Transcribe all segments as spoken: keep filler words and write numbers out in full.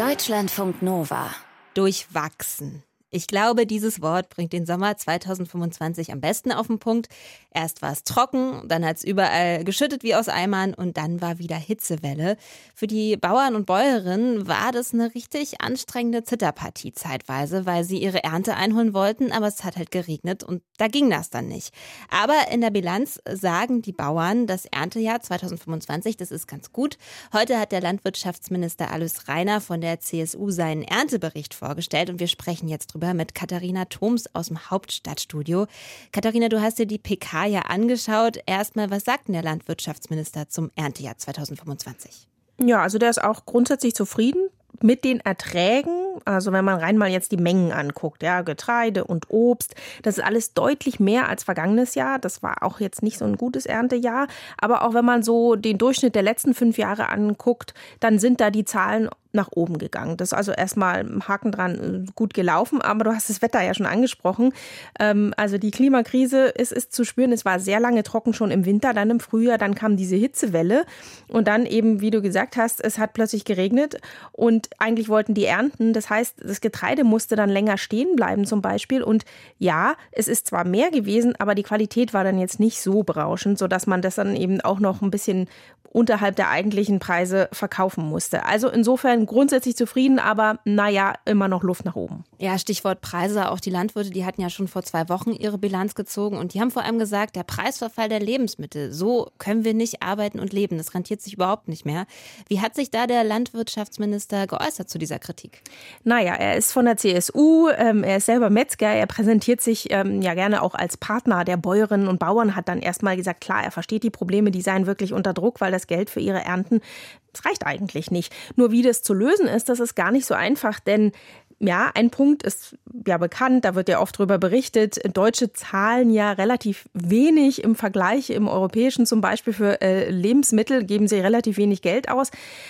Deutschlandfunk Nova. Durchwachsen. Ich glaube, dieses Wort bringt den Sommer zweitausendfünfundzwanzig am besten auf den Punkt. Erst war es trocken, dann hat es überall geschüttet wie aus Eimern und dann war wieder Hitzewelle. Für die Bauern und Bäuerinnen war das eine richtig anstrengende Zitterpartie zeitweise, weil sie ihre Ernte einholen wollten, aber es hat halt geregnet und da ging das dann nicht. Aber in der Bilanz sagen die Bauern, das Erntejahr zweitausendfünfundzwanzig, das ist ganz gut. Heute hat der Landwirtschaftsminister Alois Rainer von der C S U seinen Erntebericht vorgestellt und wir sprechen jetzt drüber mit Katharina Thoms aus dem Hauptstadtstudio. Katharina, du hast dir die P K ja angeschaut. Erstmal, was sagt denn der Landwirtschaftsminister zum Erntejahr zweitausendfünfundzwanzig? Ja, also der ist auch grundsätzlich zufrieden mit den Erträgen. Also wenn man rein mal jetzt die Mengen anguckt, ja, Getreide und Obst, das ist alles deutlich mehr als vergangenes Jahr. Das war auch jetzt nicht so ein gutes Erntejahr. Aber auch wenn man so den Durchschnitt der letzten fünf Jahre anguckt, dann sind da die Zahlen nach oben gegangen. Das ist also erstmal ein Haken dran, gut gelaufen, aber du hast das Wetter ja schon angesprochen. Ähm, also die Klimakrise ist, ist zu spüren. Es war sehr lange trocken schon im Winter, dann im Frühjahr, dann kam diese Hitzewelle und dann eben, wie du gesagt hast, es hat plötzlich geregnet und eigentlich wollten die ernten. Das heißt, das Getreide musste dann länger stehen bleiben zum Beispiel und ja, es ist zwar mehr gewesen, aber die Qualität war dann jetzt nicht so berauschend, sodass man das dann eben auch noch ein bisschen unterhalb der eigentlichen Preise verkaufen musste. Also insofern grundsätzlich zufrieden, aber naja, immer noch Luft nach oben. Ja, Stichwort Preise. Auch die Landwirte, die hatten ja schon vor zwei Wochen ihre Bilanz gezogen und die haben vor allem gesagt, der Preisverfall der Lebensmittel, so können wir nicht arbeiten und leben. Das rentiert sich überhaupt nicht mehr. Wie hat sich da der Landwirtschaftsminister geäußert zu dieser Kritik? Naja, er ist von der C S U, ähm, er ist selber Metzger, er präsentiert sich ähm, ja gerne auch als Partner der Bäuerinnen und Bauern, hat dann erstmal gesagt, klar, er versteht die Probleme, die seien wirklich unter Druck, weil das Geld für ihre Ernten, das reicht eigentlich nicht. Nur wie das zu lösen ist, das ist gar nicht so einfach, denn ja, ein Punkt ist ja bekannt, da wird ja oft drüber berichtet, Deutsche zahlen ja relativ wenig im Vergleich, im Europäischen zum Beispiel für äh, Lebensmittel, geben sie relativ wenig Geld aus.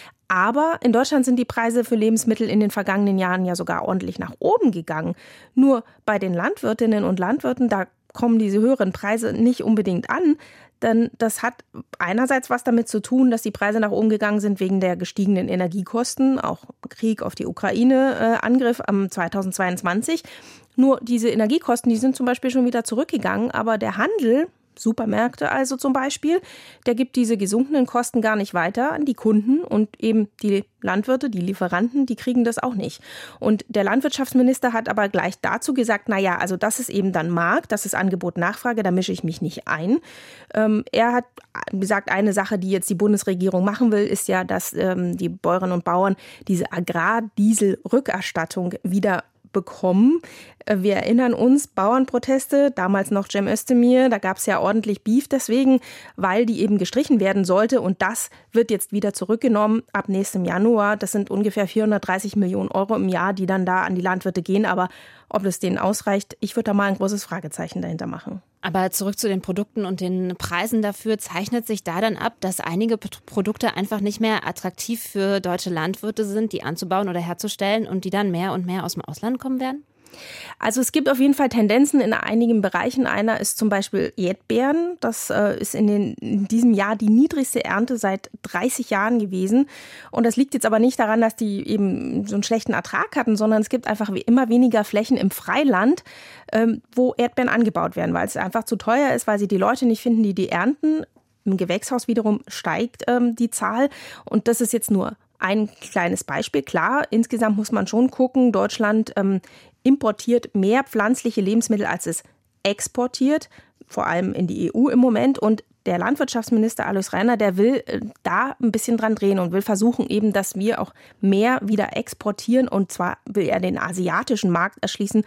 Aber in Deutschland sind die Preise für Lebensmittel in den vergangenen Jahren ja sogar ordentlich nach oben gegangen. Nur bei den Landwirtinnen und Landwirten, da kommen diese höheren Preise nicht unbedingt an. Denn das hat einerseits was damit zu tun, dass die Preise nach oben gegangen sind wegen der gestiegenen Energiekosten, auch Krieg auf die Ukraine, äh, Angriff am zweitausendzweiundzwanzig. Nur diese Energiekosten, die sind zum Beispiel schon wieder zurückgegangen, aber der Handel, Supermärkte also zum Beispiel, der gibt diese gesunkenen Kosten gar nicht weiter an die Kunden und eben die Landwirte, die Lieferanten, die kriegen das auch nicht. Und der Landwirtschaftsminister hat aber gleich dazu gesagt, na ja, also das ist eben dann Markt, das ist Angebot-Nachfrage, da mische ich mich nicht ein. Ähm, er hat gesagt, eine Sache, die jetzt die Bundesregierung machen will, ist ja, dass ähm, die Bäuerinnen und Bauern diese Agrardiesel-Rückerstattung wieder bekommen. Wir erinnern uns, Bauernproteste, damals noch Cem Özdemir, da gab es ja ordentlich Beef deswegen, weil die eben gestrichen werden sollte und das wird jetzt wieder zurückgenommen ab nächstem Januar. Das sind ungefähr vierhundertdreißig Millionen Euro im Jahr, die dann da an die Landwirte gehen, aber ob das denen ausreicht, ich würde da mal ein großes Fragezeichen dahinter machen. Aber zurück zu den Produkten und den Preisen dafür, zeichnet sich da dann ab, dass einige Produkte einfach nicht mehr attraktiv für deutsche Landwirte sind, die anzubauen oder herzustellen und die dann mehr und mehr aus dem Ausland kommen werden? Also es gibt auf jeden Fall Tendenzen in einigen Bereichen. Einer ist zum Beispiel Erdbeeren. Das äh, ist in, den, in diesem Jahr die niedrigste Ernte seit dreißig Jahren gewesen. Und das liegt jetzt aber nicht daran, dass die eben so einen schlechten Ertrag hatten, sondern es gibt einfach wie immer weniger Flächen im Freiland, ähm, wo Erdbeeren angebaut werden, weil es einfach zu teuer ist, weil sie die Leute nicht finden, die die ernten. Im Gewächshaus wiederum steigt ähm, die Zahl. Und das ist jetzt nur ein kleines Beispiel. Klar, insgesamt muss man schon gucken, Deutschland ähm, importiert mehr pflanzliche Lebensmittel, als es exportiert, vor allem in die E U im Moment. Und der Landwirtschaftsminister Alois Rainer, der will äh, da ein bisschen dran drehen und will versuchen eben, dass wir auch mehr wieder exportieren. Und zwar will er den asiatischen Markt erschließen.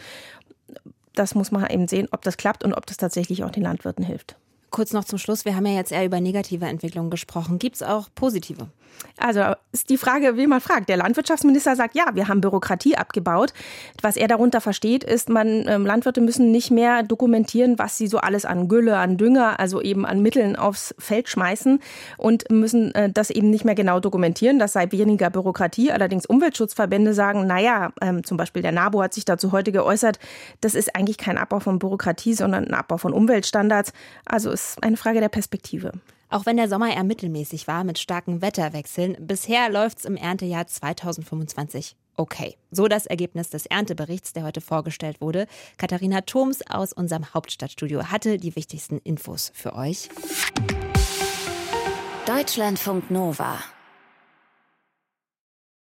Das muss man eben sehen, ob das klappt und ob das tatsächlich auch den Landwirten hilft. Kurz noch zum Schluss, wir haben ja jetzt eher über negative Entwicklungen gesprochen. Gibt es auch positive? Also ist die Frage, wie man fragt. Der Landwirtschaftsminister sagt, ja, wir haben Bürokratie abgebaut. Was er darunter versteht, ist, man ähm, Landwirte müssen nicht mehr dokumentieren, was sie so alles an Gülle, an Dünger, also eben an Mitteln aufs Feld schmeißen und müssen äh, das eben nicht mehr genau dokumentieren. Das sei weniger Bürokratie. Allerdings Umweltschutzverbände sagen, naja, ähm, zum Beispiel der NABU hat sich dazu heute geäußert, das ist eigentlich kein Abbau von Bürokratie, sondern ein Abbau von Umweltstandards. Also ist eine Frage der Perspektive. Auch wenn der Sommer eher mittelmäßig war mit starken Wetterwechseln, bisher läuft's im Erntejahr zweitausendfünfundzwanzig okay. So das Ergebnis des Ernteberichts, der heute vorgestellt wurde. Katharina Thoms aus unserem Hauptstadtstudio hatte die wichtigsten Infos für euch. Deutschlandfunk Nova